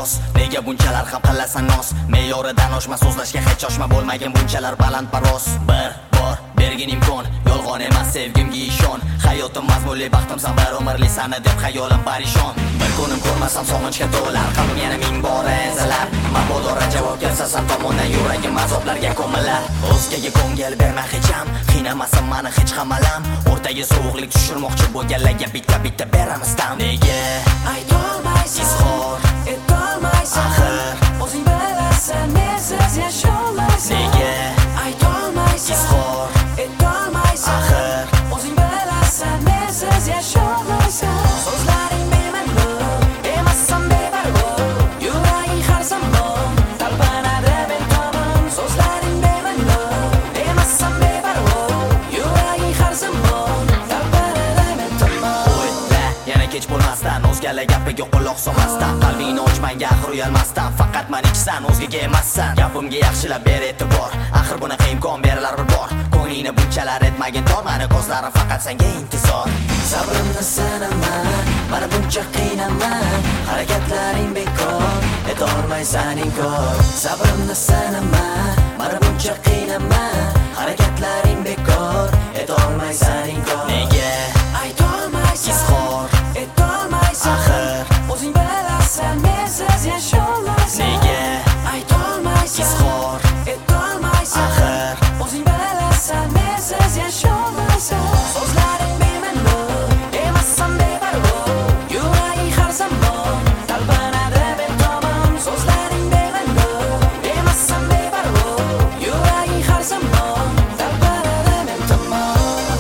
mos. Nega bunchalar ham qilasan nos? Me'yoridan oshma so'zlashga hech oshma, bo'lmagan bunchalar baland parvoz. Bir bor bergin imkon, yolg'on emas sevgimga ishon. Hayotim mazmunli, baxtimsan bir umrlisani deb xayolim parishon. Bir kunim ko'rmasam sog'inchga to'lar, qalbim yana ming bor ezalar. Mabodo javob kelsa san tomondan yuragim azoblarga ko'milar. O'zgaga ko'ngil berma hech ham, qiynamasin mani hech qamalam. O'rtaga sovuqlik tushirmoqchi bo'lganlarga bitta beramiz tam. Nega aytolmaysan, izhor etolmaysan, axir o'zing bilasan mensiz yasholmaysan. Nega aytolmaysan, izhor etolmaysan, axir o'zing bilasan mensiz yasholmaysan. So'zlaring bemalol, emassan beparvo, yuraging har zamon talpanadi men tomon. So'zlaring bemalol, emassan beparvo, yuraging har zamon talpanadi men tomon. O'yla, yana kech bo'lmasdan, o'zgalar gapiga quloq solmasdan, qalbingni ochmanga axir uyalmasdan, faqat men ichsan, o'zgaga emassan. Gapimga yaxshilab ber e'tibor, axir bunaqa imkon berilar bir bor. Ko'nglingni bunchalar etmagin tor, mani ko'zlarim faqat senga intizor. Sabrimni sinama, mana buncha qiynama, harakatlaring bekor, etolmaysan inkor. Sabrimni sinama, mana buncha qiynama, harakatlaring bekor, etolmaysan inkor. Nega aytolmaysan, izhor etolmaysan, axir o'zing bilasan mensiz yasholmaysan. Nega aytolmaysan, izhor etolmaysan, axir o'zing bilasan mensiz yasholmaysan. So'zlaring bemalol, emassan beparvo, yuraging har zamon talpanadi men tomon. So'zlaring bemalol, emassan beparvo, yuraging har zamon talpanadi men tomon.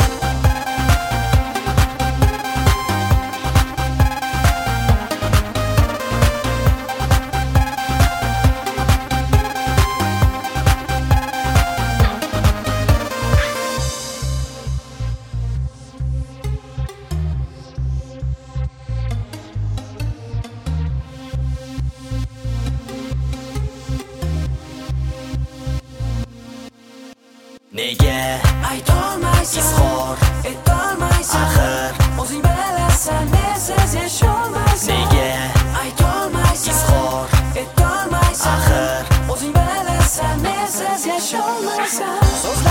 Nega aytolmaysan, izhor etolmaysan, axir o'zing bilasan mensiz yasholmaysan. Nega aytolmaysan, izhor etolmaysan, axir o'zing bilasan mensiz yasholmaysan.